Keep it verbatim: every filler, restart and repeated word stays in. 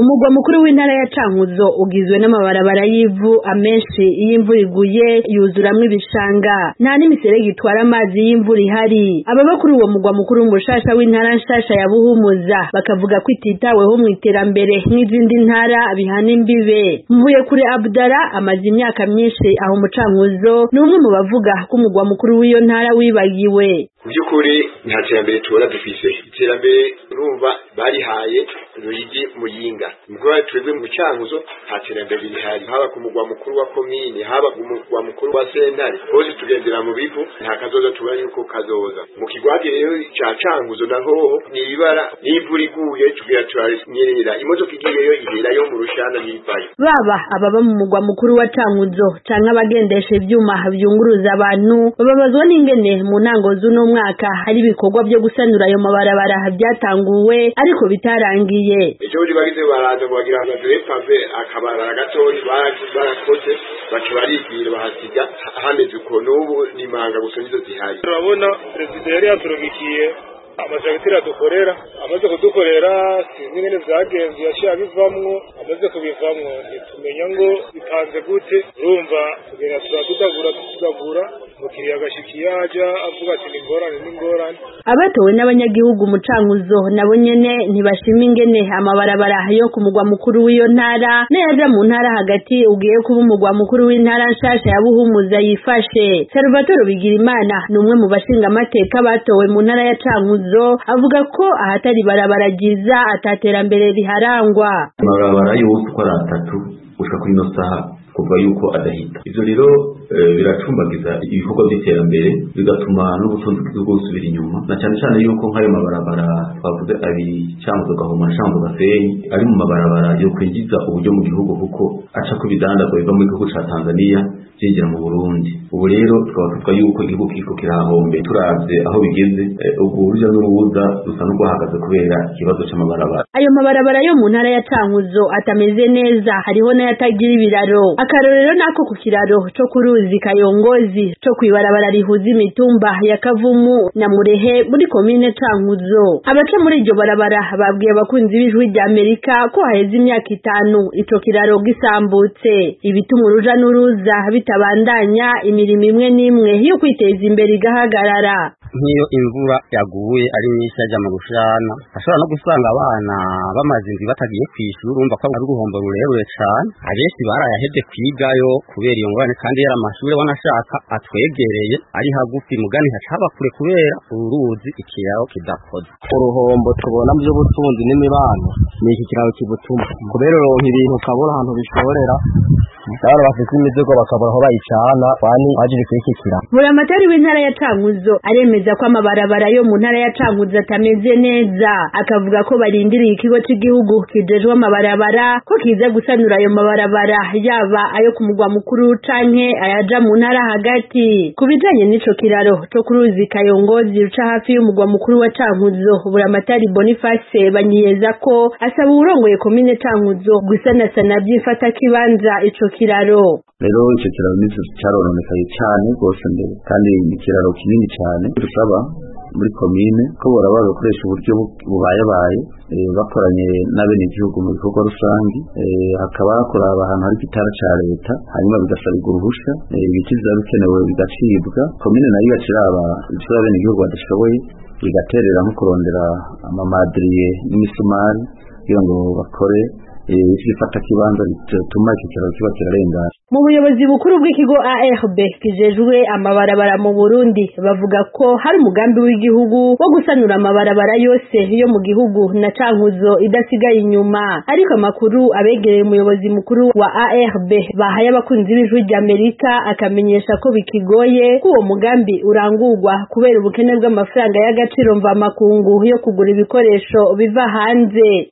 Umugwa mukuru w'intara ya Cankuzo ugizwe n'amabarabara y'ivu amenshi iyo imvura iguye yuzuramwo ibishanga nta n'imiserege itwara amazi y'imvura ihari. Ababa kuri uwo mugwa mukuru mushasha w'intara nshasha ya Buhumuza bakavuga ko ititaweho mu iterambere nk'izindi ntara bihana imbibe. Mvuye kuri Abdara amaze imyaka myinshi aho mu Cankuzo n'umwe mu bavuga ko umugwa mukuru w'iyo ntara wibagiwe. Byukuri nta terambere tubona dufise. Iterambere urumva barihaye Ruyigi Muyinga. Mugwa twebwe mu Cankuzo nta terambere rihari. Haba ku mugwa mukuru wa komine, haba ku mugwa mukuru wa sentare. Bose tugendera mu bivu nta kazoza tubona yuko kazoza. Mu kigwage rero ca Cankuzo naho ni ibara n'imvura iguye tugira turanyerera. Imodoka igiyeyo iherayo mu rushana n'ivayo. Baba ababa mu mugwa mukuru wa Cankuzo canke abagendesha ivyuma byunguruza abantu bababazwa n'ingene mu ntango z'uno mwaka hari ibikorwa byo gusanura ayo mabarabara byatanguwe ariko bitarangiye. Ejo bari bagize baraza kugira ngo pave akabarara gatori barakoze bakibarigira bahasiga hameze uko n'ubu nimanga gusonyizo zihari. Turabona president yari yaturugikiye amajagitira dukorera amaze kudukorera sinzi ngene vyagenze yashiya bivamwo amaze kubivamwo ntitumenya ngo bipanze gute urumva tugenda turadudagura tudagura mukiriya gashikiye aja avuga ati n'ingorane n'ingorane. Abatowe n'abanyagihugu mu Cankuzo nabo nyene ntibashima ingene amabarabara yo ku mugwa mukuru w'iyo ntara n'ayaja mu ntara hagati ugiye kuba umugwa mukuru w'intara nshasha ya Buhumuza yifashe. Salvatore Bigirimana n'umwe mu bashinga amateka batowe mu ntara ya Cankuzo avuga ko ahatari barabara ryiza ataterambere riharangwa. Amabarabara yose uko ari atatu ushaka kuri ino saha kuva yuko adahita. Ivyo rero e, biracumbagiza ibikorwa by'iterambere bigatuma n'ubutunzi bw'igihugu busubira inyuma na cyane cyane yuko nk'ayo mabarabara twavuze abiri Cankuzo Gahoma na Cankuzo Gasenyi ari mu mabarabara yo kwinjiza uburyo mu gihugu kuko aca ku bidandazwa biva mu gihugu ca Tanzania byinjira mu Burundi. Ubu rero tukaba tuvuga yuko igihugu kiriko kirahombe turavye aho bigeze e, ubwo urujya n'uruza rusa n'urwahagaze kubera ikibazo c'amabarabara. Ayo mabarabara yo mu ntara ya Cankuzo atameze neza hariho n'ayatagira ibiraro. Akarorero nako ku kiraro cyo kuruzi Kayongozi cyo kwibarabara rihuza imitumba ya Kavumu na Murehe muri komine Cankuzo. Abaca muri iryo barabara babwiye abakunzi b'ijwi rya Amerika ko haheze imyaka itanu ico kiraro gisambutse. Ibituma uruja n'uruza bitabandanya imirimo imwe n'imwe yo kwiteza imbere igahagarara. Nk'iyo imvura yaguye ari nyinshi ajya mu rushana ashobora no gusanga abana bamaze indwi batagiye kwishura urumva ko ari uruhombo rurerure cyane. Abenshi barayahevye kwigayo kubera iyo ngorane kandi yari amashuri wanashaka atwegereye ari hagufi mugani hacaba kure kubera uruzi ikiraro kidakoze. Uruhombo tubona mu by'ubutunzi n'imibano ni iki kiraro kibutuma kubera ronka ibintu kabura ahantu bishorera cyane bafite imizigo bakabura aho bayicana kwani bajiri kwikikira. Buramatari w'intara ya Cankuzo aremeza ko amabarabara yo mu ntara ya Cankuzo atameze neza akavuga ko barindiriye ikigo cy'igihugu kijejwe amabarabara ko kiza gusanura ayo mabarabara yaba ayo ku mugwa mukuru canke ayaja mu ntara hagati. Kubijanye n'ico kiraro cyo kuruzi Kayongozi ruca hafi y'umugwa mukuru wa Cankuzo Buramatari Boniface banyiyeza ko asaba urongoye komine Cankuzo gusanasana byifata kibanza ico kiraro. Rero icyo kiraro nizo cyarononekaye cyane rwose mbere kandi ni kiraro kinini cyane dusaba muri komine ko boraba bakoresha uburyo bubayabaye e, bakoranye n'abene igihugu mu bikorwa rusangi e, hakaba kuraba ahantu hari gitara ca leta hanyuma bigasabirwa uruhusha e, ibikiza bikenewe bigacibwa komine nayo igaciraba ibyo abene igihugu badashoboye bigaterera nko kurondera amamadriye n'imisumari kugira ngo bakore ifata kibanza bituma ikiraro kiba kirarengana. Mu buyobozi bukuru bw'ikigo A R B kijejwe amabarabara mu Burundi bavuga ko hari umugambi w'igihugu wo gusanura amabarabara yose yo mu gihugu na Cankuzo idasigaye inyuma. Ariko amakuru abegereye umuyobozi mukuru wa A R B bahaye abakunzi b'ijwi rya Amerika akamenyesha ko bikigoye ko uwo mugambi urangurwa kubera ubukene bw'amafaranga y'agaciro mva makungu yo kugura ibikoresho biva hanze.